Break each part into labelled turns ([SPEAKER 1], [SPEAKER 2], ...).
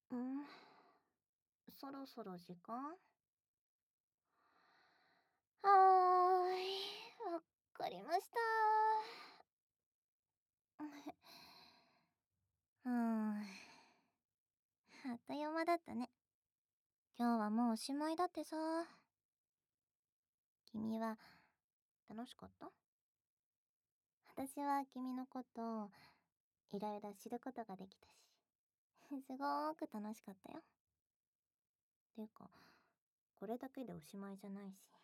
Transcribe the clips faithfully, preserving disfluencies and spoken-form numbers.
[SPEAKER 1] うん、そろそろ時間？はーい、わかりました。うーん、あっという間だったね。今日はもうおしまいだってさ。君は楽しかった？私は君のことをいろいろ知ることができたし、すごーく楽しかったよ。ていうか、これだけでおしまいじゃないし。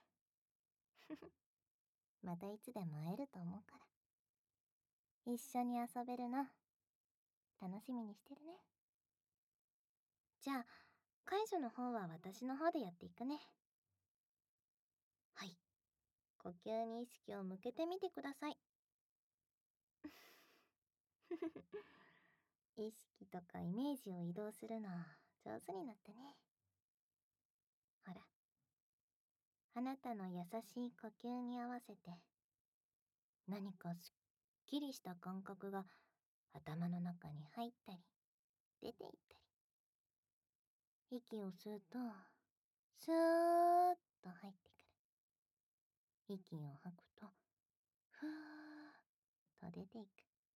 [SPEAKER 1] またいつでも会えると思うから。一緒に遊べるの、楽しみにしてるね。じゃあ、解除の方は私の方でやっていくね。はい。呼吸に意識を向けてみてください。意識とかイメージを移動するの上手になったね。ほら、あなたの優しい呼吸に合わせて、何かすっきりした感覚が頭の中に入ったり、出ていったり。息を吸うと、スーッと入ってくる。息を吐くと、ふーっと出ていく。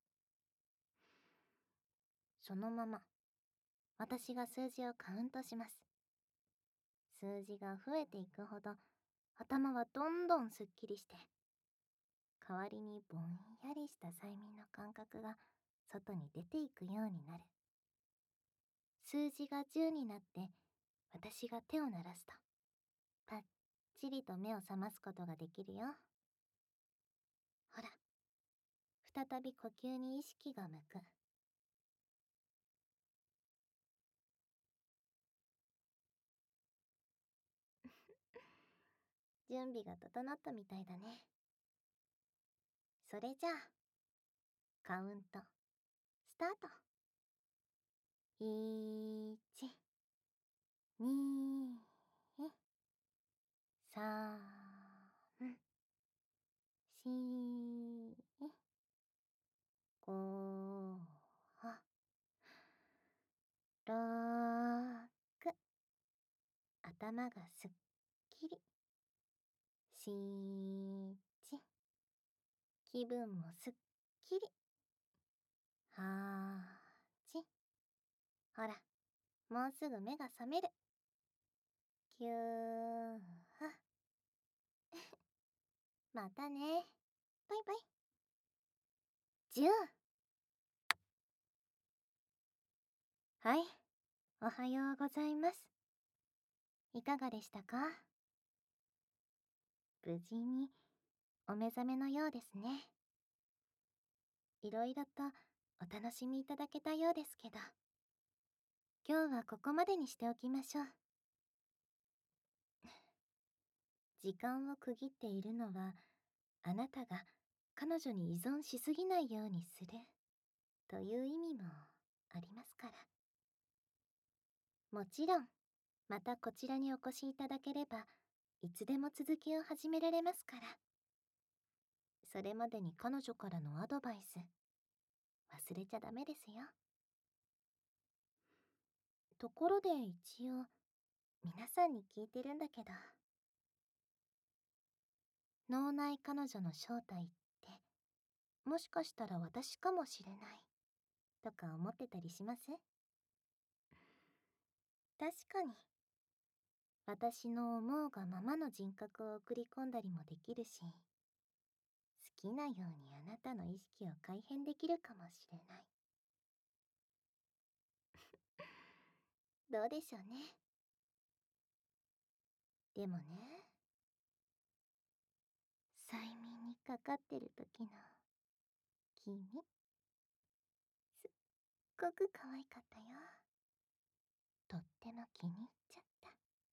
[SPEAKER 1] そのまま、私が数字をカウントします。数字が増えていくほど、頭はどんどんすっきりして、代わりにぼんやりした催眠の感覚が外に出ていくようになる。数字がじゅうになって、私が手を鳴らすと、パッチリと目を覚ますことができるよ。ほら、再び呼吸に意識が向く。準備が整ったみたいだね。それじゃあ、カウント、スタート。いち、に、さん、し、ご、ろく。頭がすっきり。しち、気分もすっきり。はち、ほら、もうすぐ目が覚める。きゅう、またね。バイバイ。じゅう。はい、おはようございます。いかがでしたか？無事にお目覚めのようですね。いろいろとお楽しみいただけたようですけど、今日はここまでにしておきましょう。時間を区切っているのは、あなたが彼女に依存しすぎないようにするという意味もありますから。もちろん、またこちらにお越しいただければ、いつでも続きを始められますから。それまでに彼女からのアドバイス、忘れちゃダメですよ。ところで一応、皆さんに聞いてるんだけど、脳内彼女の正体って、もしかしたら私かもしれない、とか思ってたりします？確かに、私の思うがままの人格を送り込んだりもできるし、好きなようにあなたの意識を改変できるかもしれない。どうでしょうね。でもね、催眠にかかってる時の君、すっごく可愛かったよ。とっても気に入っちゃった。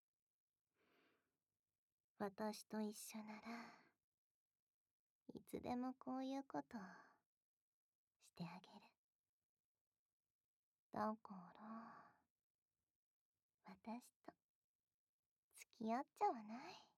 [SPEAKER 1] 私と一緒なら、いつでもこういうことしてあげる。だから、私と付き合っちゃわない？